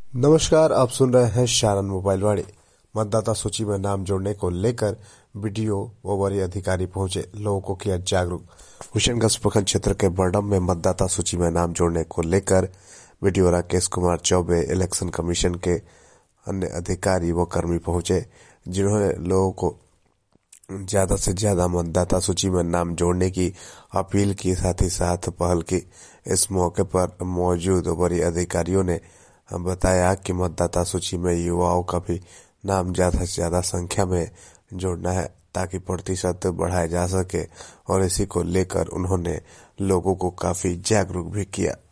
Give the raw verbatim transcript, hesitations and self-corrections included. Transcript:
नमस्कार, आप सुन रहे हैं शारन मोबाइल वाणी। मतदाता सूची में नाम जोड़ने को लेकर बीडीओ व वरीय अधिकारी पहुंचे, लोगों को किया जागरूक। हुसैनगंज प्रखंड क्षेत्र के बरडम में मतदाता सूची में नाम जोड़ने को लेकर BDO Rakesh Kumar Choubey, election commission के अन्य अधिकारी व कर्मी पहुंचे, जिन्होंने लोगों को ज्यादा से ज्यादा मतदाता सूची में नाम जोड़ने की अपील की, साथ ही साथ पहल की। इस मौके पर मौजूद वरीय अधिकारियों ने बताया कि मतदाता सूची में युवाओं का भी नाम ज्यादा से ज्यादा संख्या में जोड़ना है, ताकि प्रतिशत बढ़ाया जा सके, और इसी को लेकर उन्होंने लोगों को काफी जागरूक भी किया।